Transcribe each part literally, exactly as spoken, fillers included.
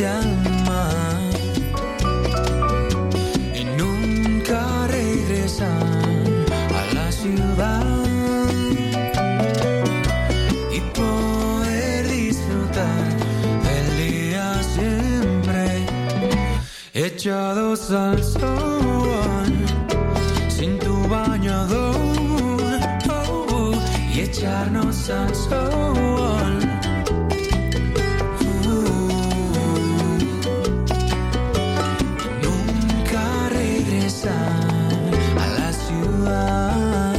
frente al mar y nunca regresan a la ciudad y poder disfrutar el día siempre echados al sol sin tu bañador oh, y echarnos al sol. Uh, nunca regresar a la ciudad.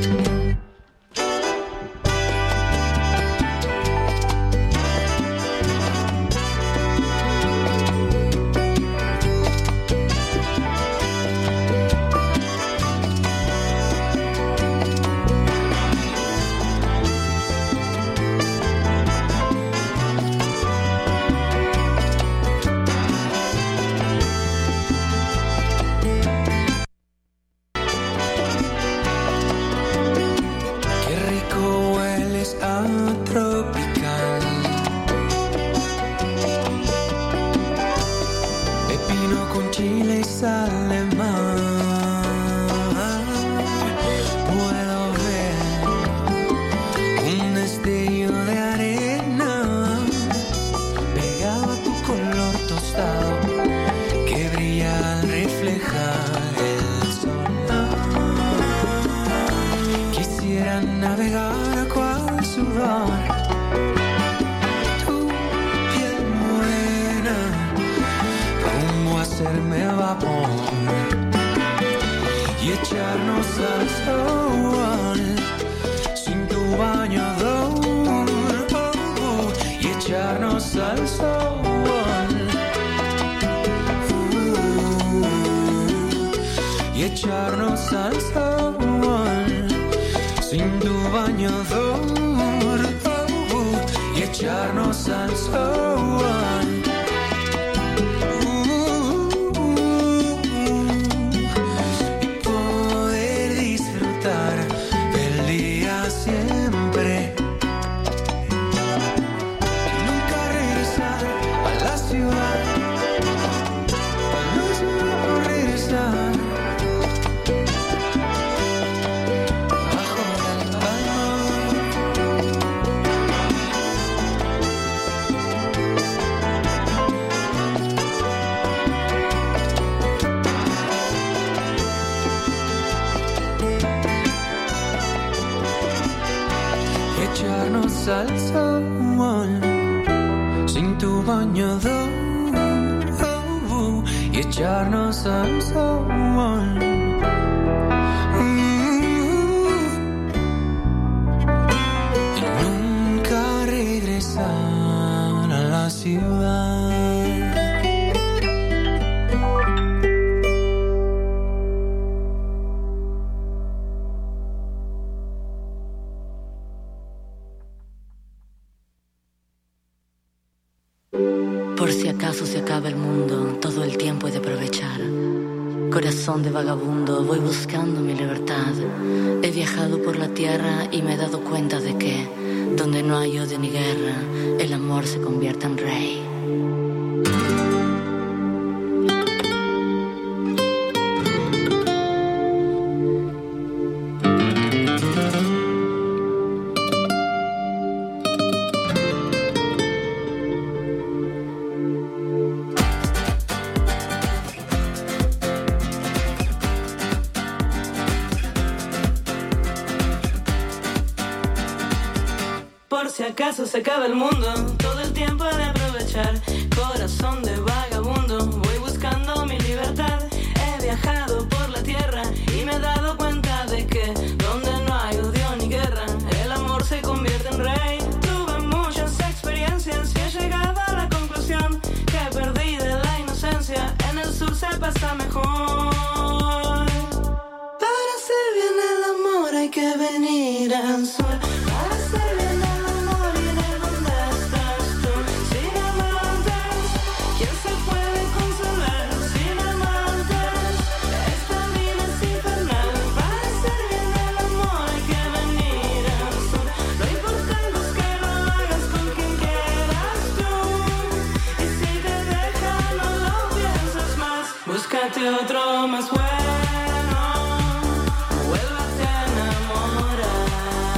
al sol sin tu bañador oh, y echarnos al sol. Y nunca regresar a la ciudad. Por si acaso se acaba el mundo, todo el tiempo he de aprovechar. Corazón de vagabundo, voy buscando mi libertad. He viajado por la tierra y me he dado cuenta de que donde no hay odio ni guerra, el amor se convierte en rey. Si acaso se acaba el mundo, todo el tiempo he de aprovechar. Corazón de vagabundo, voy buscando mi libertad. He viajado por la tierra y me he dado cuenta de que donde no hay odio ni guerra, el amor se convierte en rey. Tuve muchas experiencias y he llegado a la conclusión que perdí de la inocencia. En el sur se pasa mejor. Para hacer bien el amor hay que venir al sur. Para hacer bien Te Búscate otro más bueno. Vuélvete a enamorar.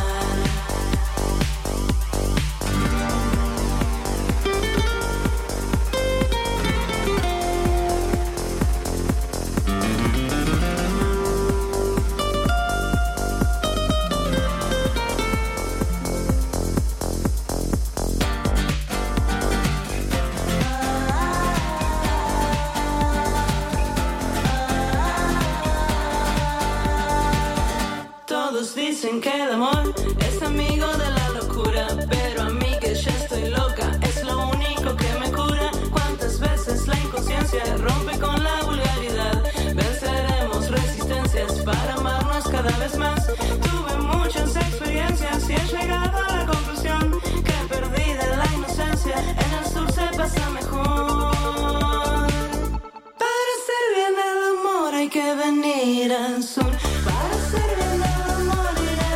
Dicen que el amor es amigo de la locura, pero a mí que ya estoy loca es lo único que me cura. Cuántas veces la inconsciencia rompe con la vulgaridad. Venceremos resistencias para amarnos cada vez más. Tuve muchas experiencias y he llegado a la conclusión que perdida la inocencia en el sur se pasa mejor. Para hacer bien el amor hay que venir al sur. Para hacer bien el amor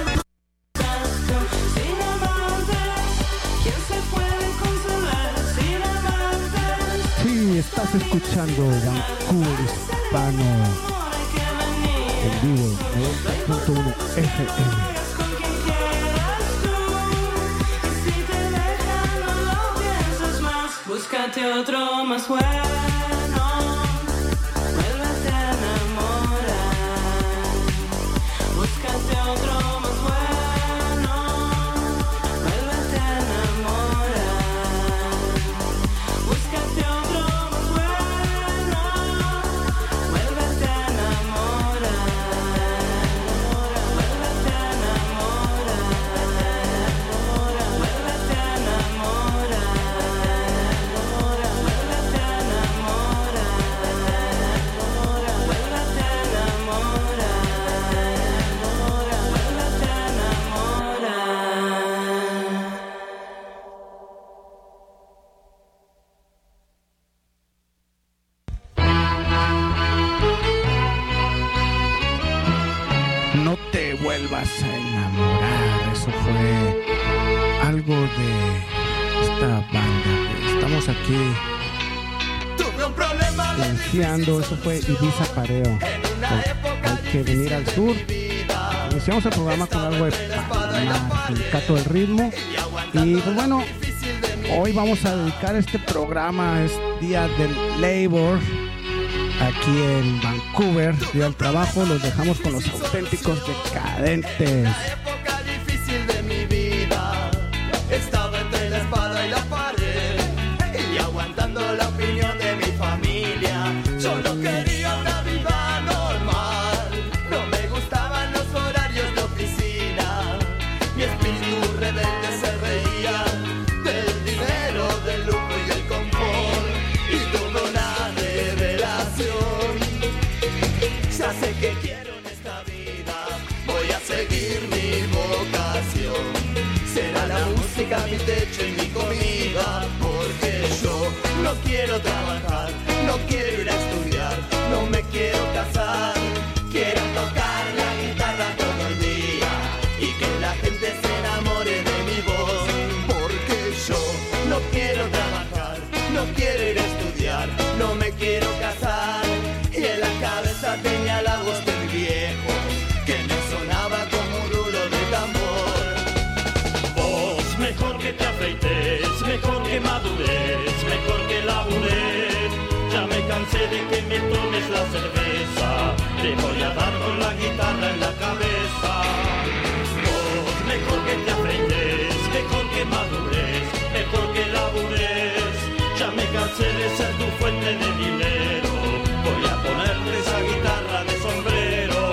estás escuchando Vancouver Hispano en vivo noventa punto uno F M. Búscate otro más bueno. Vuélvete a enamorar. Búscate otro más bueno. Vuélvete a enamorar. Búscate otro. Vuelvas a enamorar. Eso fue algo de esta banda. Estamos aquí iniciando. Eso fue Ibiza Pareo. Hay que venir al sur. Iniciamos el programa con algo de Panamá, Sindicato del Ritmo. Y pues bueno, hoy vamos a dedicar este programa, es Día del Labor. Aquí en Vancouver, Día del Trabajo, los dejamos con los auténticos decadentes. La época difícil de mi vida, estaba entre la espada y la pared, y aguantando la opinión de mi familia. Yo no quería una vida normal, no me gustaban los horarios de oficina. Mi espíritu rebelde se reía del dinero, del lujo y del confort, y tuve una ya sé que quiero en esta vida, voy a seguir mi vocación. Será la música mi techo y mi comida, porque yo no quiero trabajar, no quiero ir a estudiar, no me quiero casar. Quiero tocar la guitarra todo el día y que la gente se enamore de mi voz, porque yo no quiero trabajar, no quiero ir a estudiar, no me quiero casar. Y en la cabeza tenía la voz del viejo que me sonaba como un rulo de tambor. Vos, mejor que te afeites, mejor que madures, mejor que labures. Ya me cansé de que me tomes la cerveza, te voy a dar con la guitarra en la cabeza. Vos, mejor que te afeites, mejor que madures, mejor que labures. Ya me cansé de ser tu fuente de dinero, voy a ponerte esa guitarra de sombrero.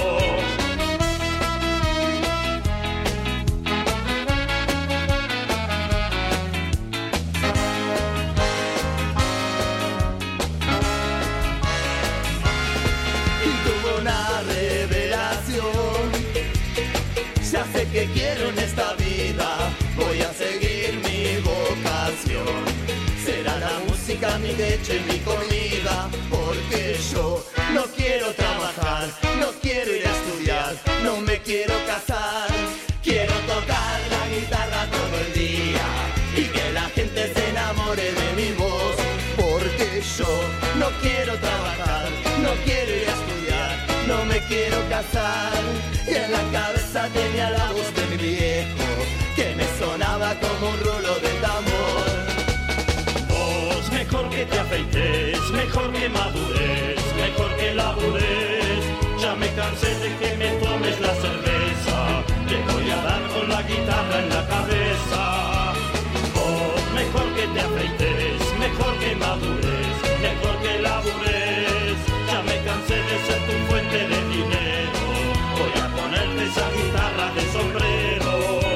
Y tuve una revelación, ya sé que quiero en esta vida, voy a seguir mi vocación. Será la música mi leche y mi comida, porque yo no quiero trabajar, no quiero ir a estudiar, no me quiero casar. Quiero tocar la guitarra todo el día y que la gente se enamore de mi voz, porque yo no quiero trabajar, no no quiero ir a estudiar, no me quiero casar. Y en la cabeza tenía la voz de mi viejo, que me sonaba como un rulo de tambor. Vos, mejor que te afeites, mejor que madures, mejor que labures. Ya me cansé de que me tomes la cerveza, te voy a dar con la guitarra en la cabeza. Vos, mejor que te afeites, mejor que madures, mejor que labures. Ya me cansé de ser tu fuente de dinero, voy a ponerte esa guitarra de sombrero.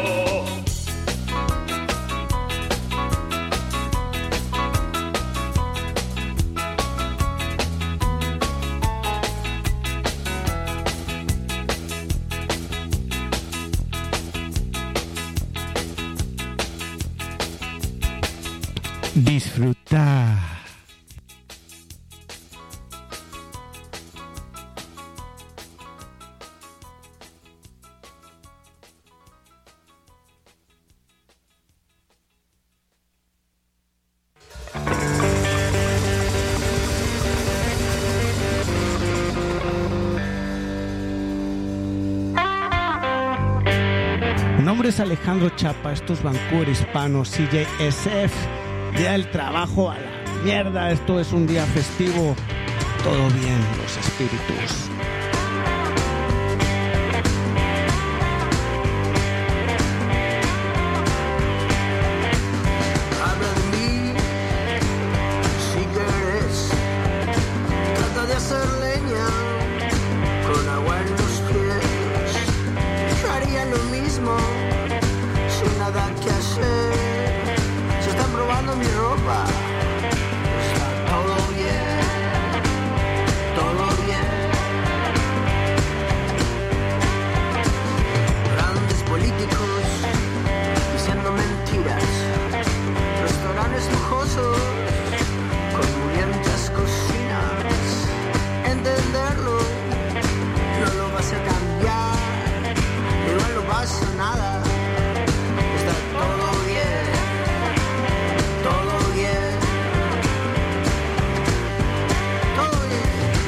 Disfrutar. Mi nombre es Alejandro Chapa, esto es Vancouver Hispano, C J S F. Día del trabajo a la mierda, esto es un día festivo. Todo bien, los espíritus. Habla de mí, si quieres. Trata de hacer leña con agua en los pies. Yo haría lo mismo, sin nada que hacer. Se está probando mi ropa. Está todo bien, todo bien. Grandes políticos diciendo mentiras. Restaurantes lujosos con murientas cocinas. Entenderlo no lo vas a cambiar, igual no pasa nada. Está todo bien, todo bien, todo bien.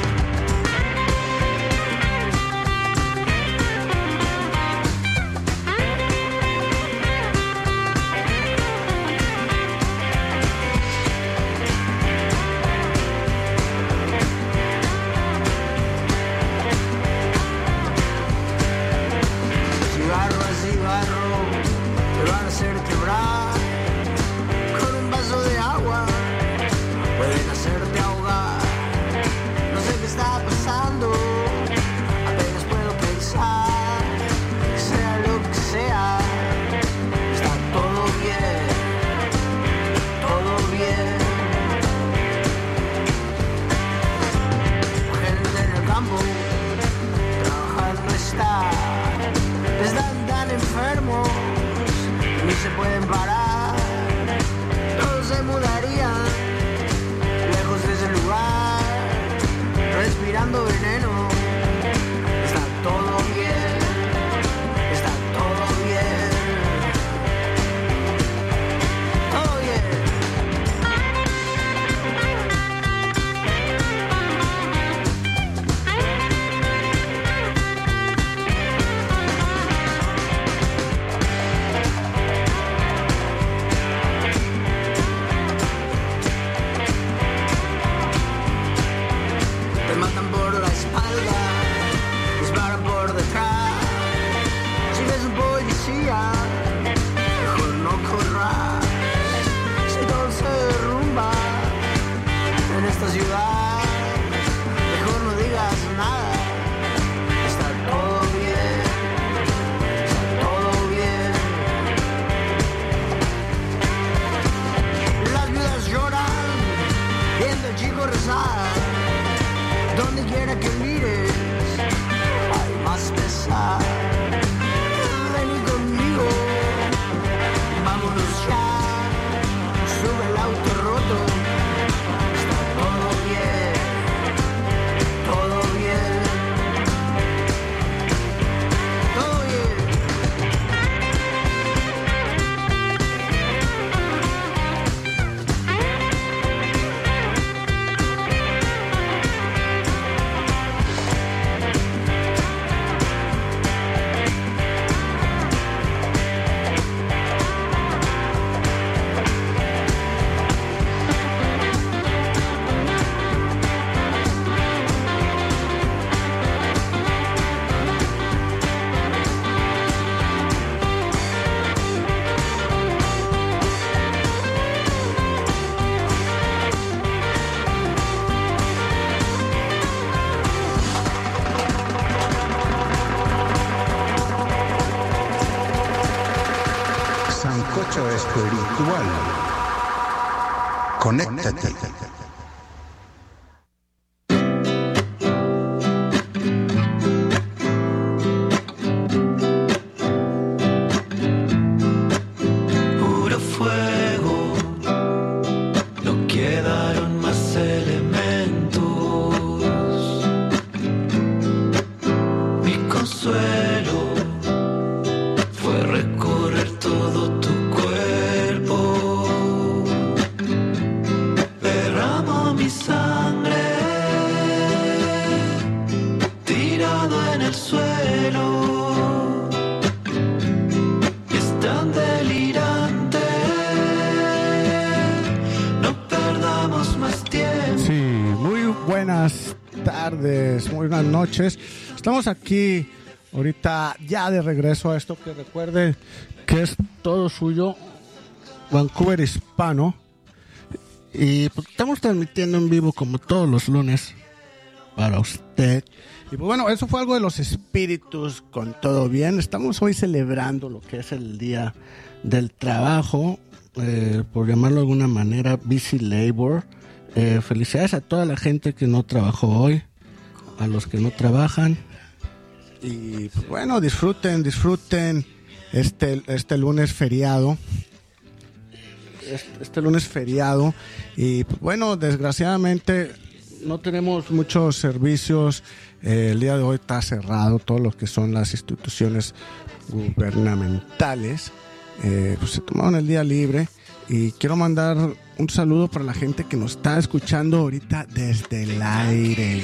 Cigarro a cigarro te van a hacer quebrar. Con un vaso de agua pueden hacerte ahogar. No sé qué está pasando, apenas puedo pensar. Sea lo que sea, está todo bien, todo bien. Gente en el campo trabajando está. Están tan enfermos, ni se pueden parar. Todos se mudarían lejos de ese lugar, respirando veneno. Está todo bien, está todo bien, todo bien. Te matan por la espalda, disparan por detrás. Si ves un policía, mejor no corras. Si todo se derrumba en esta ciudad, mejor no digas nada. Está todo bien, está todo bien. Las viudas lloran viendo al chico rezar. Donde quiera que mires, hay más pesar. Vení conmigo, vámonos ya. Sube el auto roto. Está todo bien, todo bien, todo bien. espiritual. Conéctate. Puro fuego, no quedaron más elementos. Mi consuelo fue recorrer todo tu cuerpo. Derramo mi sangre tirado en el suelo. Es tan delirante. No perdamos más tiempo. Sí, muy buenas tardes, muy buenas noches. Estamos aquí ahorita ya de regreso a esto que recuerde que es todo suyo, Vancouver Hispano. Y pues estamos transmitiendo en vivo como todos los lunes para usted. Y pues bueno, eso fue algo de los espíritus con todo bien. Estamos hoy celebrando lo que es el Día del Trabajo, eh, por llamarlo de alguna manera, Busy Labor. Eh, felicidades a toda la gente que no trabajó hoy, a los que no trabajan. Y pues bueno, disfruten, disfruten este, este lunes feriado. Este, este lunes feriado. Y pues bueno, desgraciadamente no tenemos muchos servicios. Eh, el día de hoy está cerrado, todo lo que son las instituciones gubernamentales. Eh, pues se tomaron el día libre. Y quiero mandar un saludo para la gente que nos está escuchando ahorita desde el aire.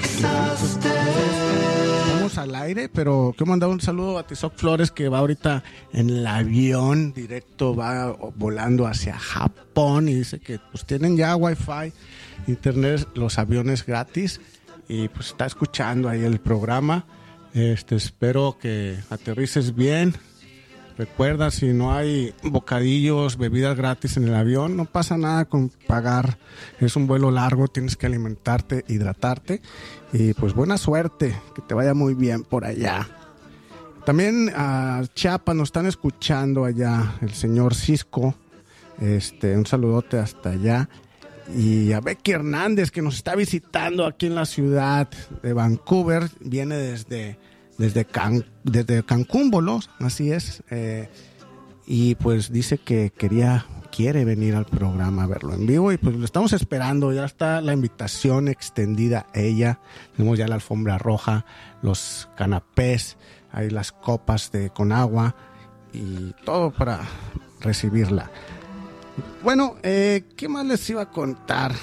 Estamos al aire, pero quiero mandar un saludo a Tizoc Flores, que va ahorita en el avión directo, va volando hacia Japón, y dice que pues tienen ya wifi, internet, los aviones gratis, y pues está escuchando ahí el programa. Este, espero que aterrices bien. Recuerda, si no hay bocadillos, bebidas gratis en el avión, no pasa nada con pagar. Es un vuelo largo, tienes que alimentarte, hidratarte. Y pues buena suerte, que te vaya muy bien por allá. También a Chiapas nos están escuchando allá el señor Cisco. Este, un saludote hasta allá. Y a Becky Hernández, que nos está visitando aquí en la ciudad de Vancouver. Viene desde... Desde, Can, desde Cancún voló, así es, eh, y pues dice que quería, quiere venir al programa a verlo en vivo, y pues lo estamos esperando. Ya está la invitación extendida a ella. Tenemos ya la alfombra roja, los canapés, hay las copas de con agua y todo para recibirla. Bueno, eh, ¿qué más les iba a contar?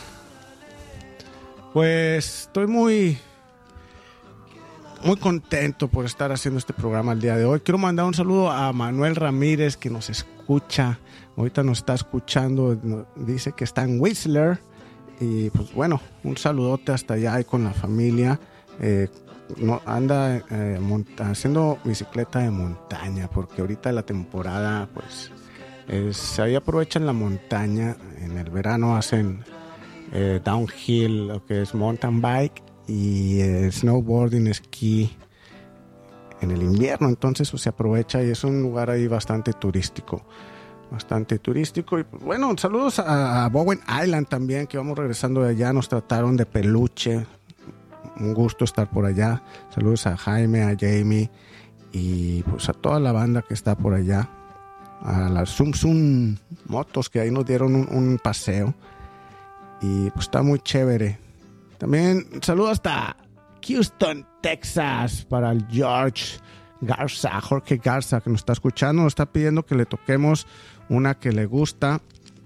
Pues estoy muy... Muy contento por estar haciendo este programa el día de hoy. Quiero mandar un saludo a Manuel Ramírez, que nos escucha. Ahorita nos está escuchando. Dice que está en Whistler. Y pues bueno, un saludote hasta allá ahí con la familia. Eh, no, anda eh, monta, haciendo bicicleta de montaña, porque ahorita la temporada, pues, es, ahí aprovechan la montaña. En el verano hacen eh, downhill, lo que es mountain bike, y eh, snowboarding, esquí en el invierno. Entonces pues, se aprovecha, y es un lugar ahí bastante turístico, bastante turístico. Y pues, bueno, saludos a, a Bowen Island también, que vamos regresando de allá. Nos trataron de peluche, un gusto estar por allá. Saludos a Jaime, a Jamie, y pues a toda la banda que está por allá, a las Zum Zum Motos, que ahí nos dieron un, un paseo, y pues está muy chévere. También saludo hasta Houston, Texas, para el George Garza, Jorge Garza, que nos está escuchando. Nos está pidiendo que le toquemos una que le gusta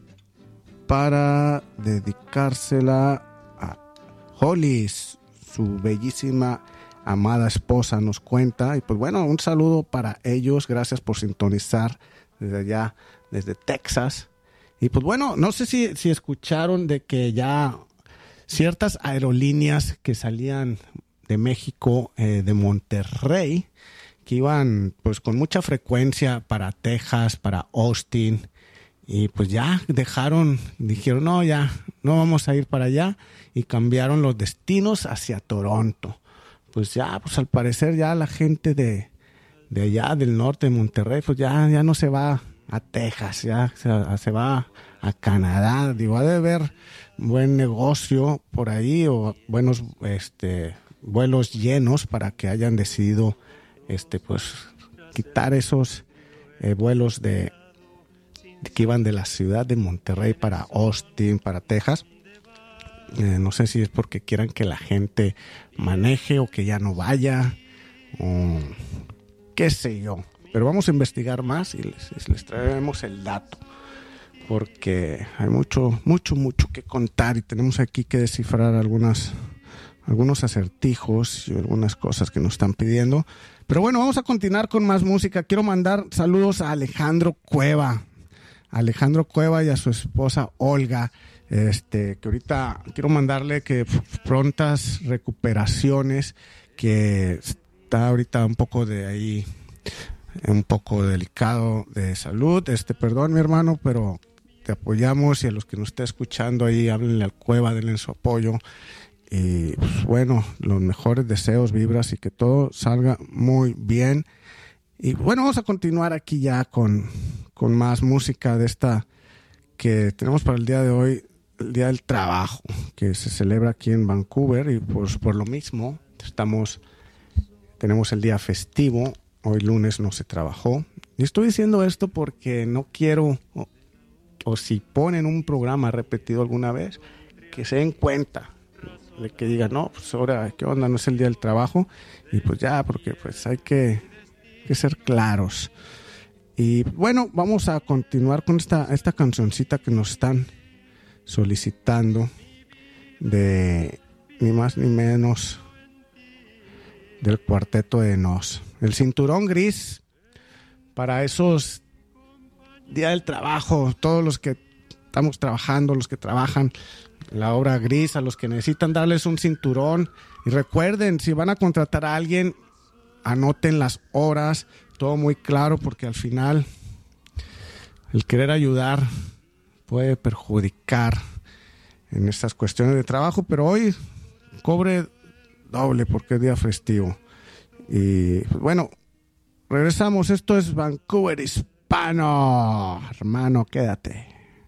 para dedicársela a Holly, su bellísima, amada esposa, nos cuenta. Y pues bueno, un saludo para ellos. Gracias por sintonizar desde allá, desde Texas. Y pues bueno, no sé si, si escucharon de que ya... ciertas aerolíneas que salían de México, eh, de Monterrey, que iban pues con mucha frecuencia para Texas, para Austin, y pues ya dejaron, dijeron no, ya no vamos a ir para allá, y cambiaron los destinos hacia Toronto. Pues ya, pues al parecer ya la gente de, de allá del norte de Monterrey, pues ya, ya no se va a Texas, ya se, se va a Canadá. Digo, ha de haber buen negocio por ahí o buenos este, vuelos llenos para que hayan decidido este, pues, quitar esos eh, vuelos de, de que iban de la ciudad de Monterrey para Austin, para Texas. Eh, no sé si es porque quieran que la gente maneje o que ya no vaya o qué sé yo, pero vamos a investigar más y les, les traeremos el dato porque hay mucho, mucho, mucho que contar y tenemos aquí que descifrar algunas, algunos acertijos y algunas cosas que nos están pidiendo. Pero bueno, vamos a continuar con más música. Quiero mandar saludos a Alejandro Cueva, a Alejandro Cueva y a su esposa Olga. Este, que ahorita quiero mandarle que prontas recuperaciones, que está ahorita un poco de ahí, un poco delicado de salud. Este, perdón, mi hermano, pero te apoyamos y a los que nos esté escuchando ahí, háblenle al Cueva, denle su apoyo. Y pues, bueno, los mejores deseos, vibras y que todo salga muy bien. Y bueno, vamos a continuar aquí ya con, con más música de esta que tenemos para el día de hoy. El Día del Trabajo, que se celebra aquí en Vancouver y pues por lo mismo estamos, tenemos el día festivo. Hoy lunes no se trabajó. Y estoy diciendo esto porque no quiero, o, o si ponen un programa repetido alguna vez, que se den cuenta de que digan, no, pues ahora, ¿qué onda? No es el Día del Trabajo. Y pues ya, porque pues hay que, que ser claros. Y bueno, vamos a continuar con esta, esta cancioncita que nos están solicitando de ni más ni menos del Cuarteto de Nos. El cinturón gris para esos Día del Trabajo, todos los que estamos trabajando, los que trabajan en la obra gris, a los que necesitan darles un cinturón. Y recuerden, si van a contratar a alguien, anoten las horas, todo muy claro, porque al final el querer ayudar puede perjudicar en estas cuestiones de trabajo, pero hoy cobre doble porque es día festivo. Y pues bueno, regresamos. Esto es Vancouver Hispano. Hermano, quédate.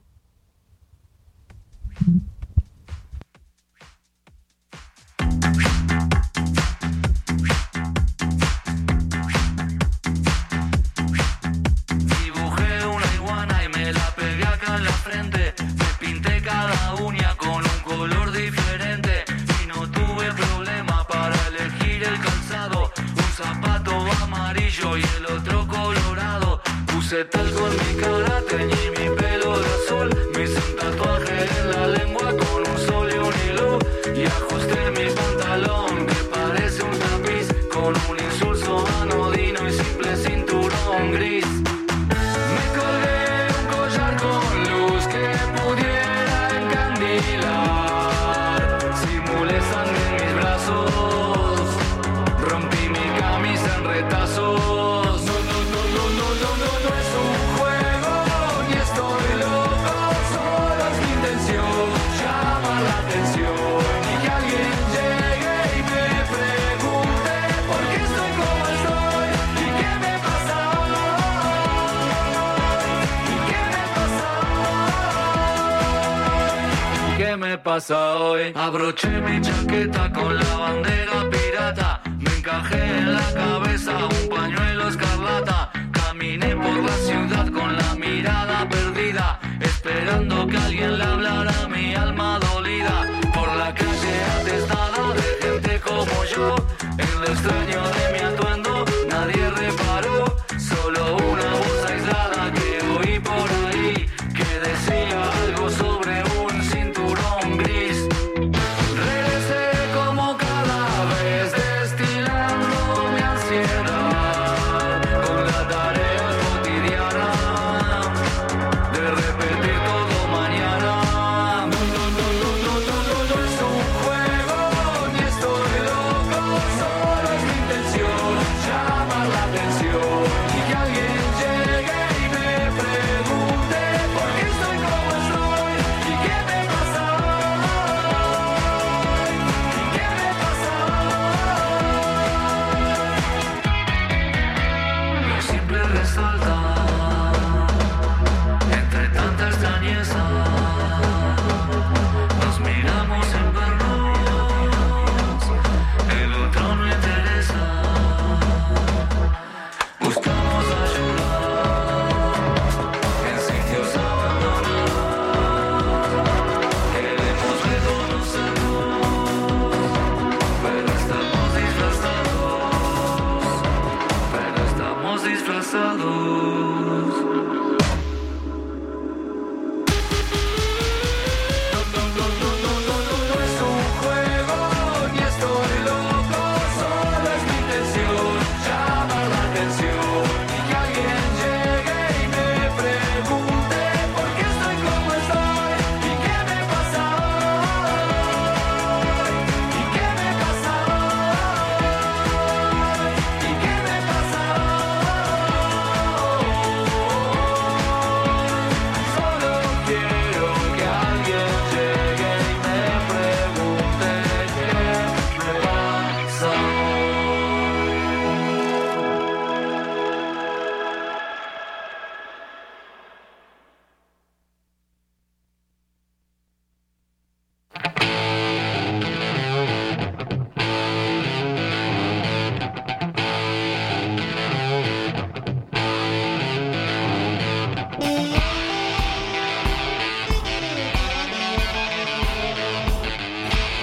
Y el otro colorado, puse talco en mi cara, teñí mi pelo de azul, me hice un tatuaje en la lengua con un sol y un hilo, y ajusté mi pantalón que parece un tapiz con un insulso anodino y simple cinturón gris. Me colgué un collar con luz que pudiera encandilar, simulé sangre en mis brazos, rompí mi camisa en retazos. ¿Qué me pasa hoy? Abroché mi chaqueta con la bandera pirata, me encajé en la cabeza un pañuelo escarlata, caminé por la ciudad con la mirada perdida, esperando que alguien le hablara a mi alma dolida, por la calle atestada de gente como yo, en el extraño